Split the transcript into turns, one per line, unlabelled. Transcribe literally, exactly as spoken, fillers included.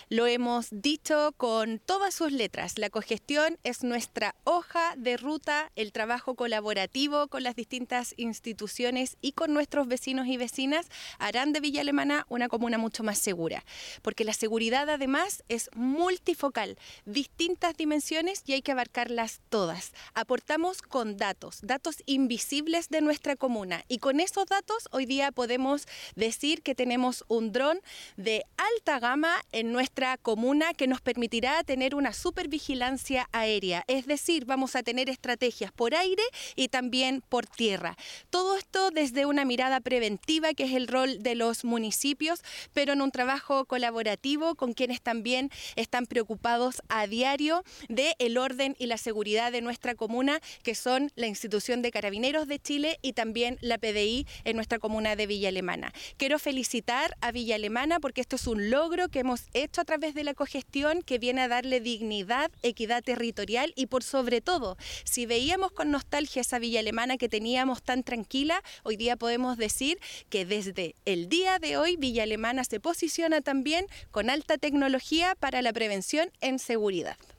Lo hemos dicho con todas sus letras. La cogestión es nuestra hoja de ruta, el trabajo colaborativo con las distintas instituciones y con nuestros vecinos y vecinas harán de Villa Alemana una comuna mucho más segura. Porque la seguridad además es multifocal, distintas dimensiones y hay que abarcarlas todas. Aportamos con datos, datos invisibles de nuestra comuna y con esos datos hoy día podemos decir que tenemos un dron de alta gama en nuestra comuna que nos permitirá tener una supervigilancia aérea, es decir, vamos a tener estrategias por aire y también por tierra. Todo esto desde una mirada preventiva, que es el rol de los municipios, pero en un trabajo colaborativo con quienes también están preocupados a diario del orden y la seguridad de nuestra comuna, que son la Institución de Carabineros de Chile y también la P D I en nuestra comuna de Villa Alemana. Quiero felicitar a Villa Alemana porque esto es un logro que hemos hecho a través de la cogestión que viene a darle dignidad, equidad territorial y por sobre todo, si veíamos con nostalgia esa Villa Alemana que teníamos tan tranquila, hoy día podemos decir que desde el día de hoy Villa Alemana se posiciona también con alta tecnología para la prevención en seguridad.